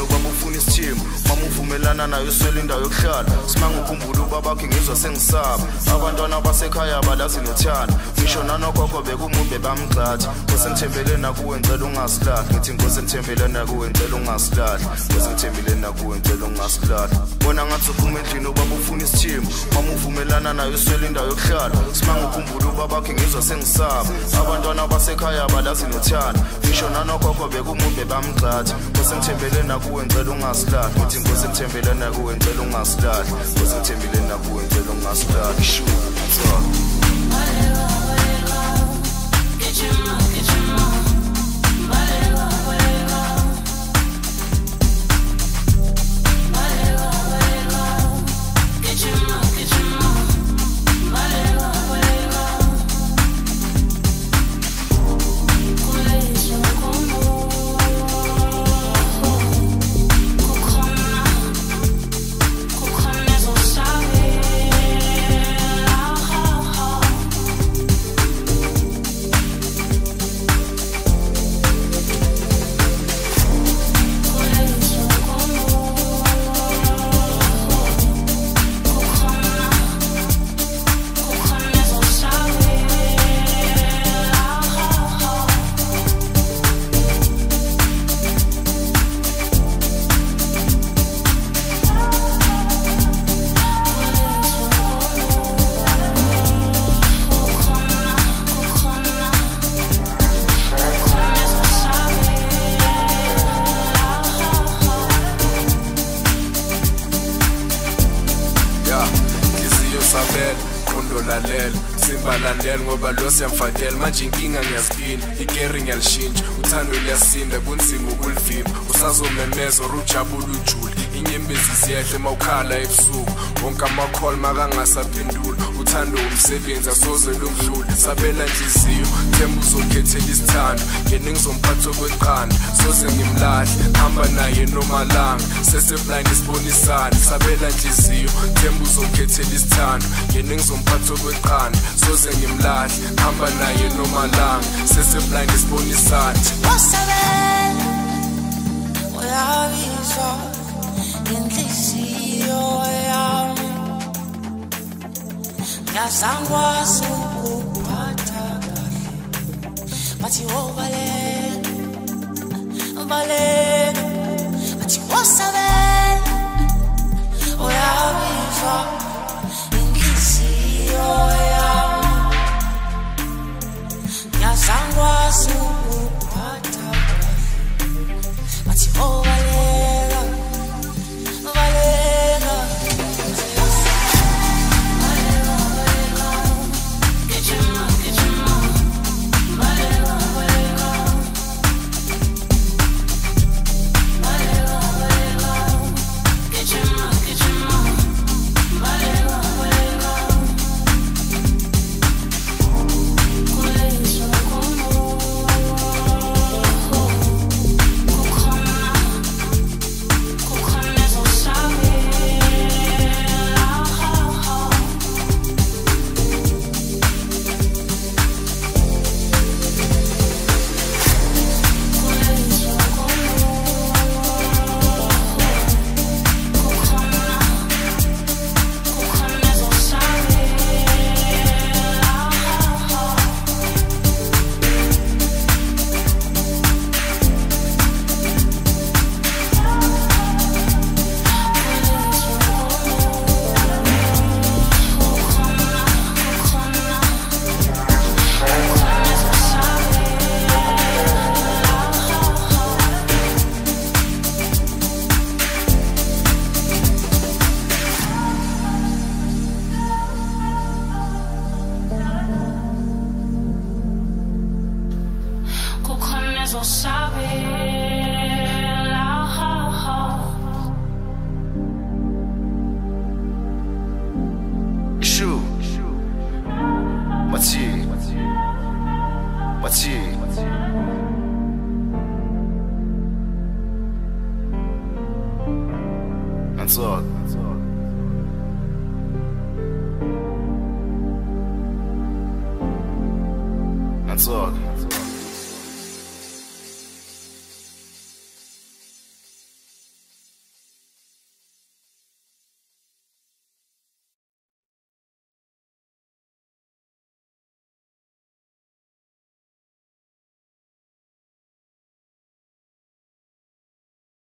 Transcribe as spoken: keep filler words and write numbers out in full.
endlini ubaba ufuna isithimba mama uvumelana nayo uswele indawo yokuhlala simanga ukhumbula ubabakhe ngizwa sengisaba abantwana basekhaya balazi nothando ngisho nanogogo bekumube bamgxathi ngose ngithembele nakuwe ngicela ungasilahli ngithi ngose ngithembele nakuwe ngicela ungasilahli ngose ngithembele nakuwe ngicela ungasilahli bona ngathi uphuma endlini ubaba ufuna isithimba mama uvumelana nayo uswele indawo yokuhlala simanga ukhumbula ubabakhe ngizwa sengisaba abantwana basekhaya balazi nothando ngisho nanogogo bekumube bamgxathi ngose ngithembele nakuwe ngicela ungasilahli ngithi ngose ngithembele nakuwe ngicela ungasilahli ngose ngithembele nakuwe ngicela ungasilahli shu so get your mouth, get your mouth. Simbalandela ngoba lo siyamfadela manje inkinga ngiyaziphinda igeri ngiyalishintsha uthando liyasinda kunzima ukulivimba usazomemeza urujabula ujule inyembezi siyahle mawukhala ebusuku wonke amakholi makangasaphendula uthando umsebenzi asoze lungidlule sabela inhliziyo themba uzokhethela isithando ngene ngizomphatha okweqanda soze ngimlahle hamba naye nomalanga seseblind isibonisana sabela inhliziyo themba uzokhethela isithando ngene ngizomphatha okweqanda soze ngimlahle hamba naye nomalanga seseblind isibonisana wasabela uyabizwa inhliziyo yami ngiyazangwazi ukuphatha kahle bathi wobaleka baleka bathi wasabela uyabizwa inhliziyo yami ngiyazangwazi ukuphatha kahle bathi wobaleka baleka Answer. Answer.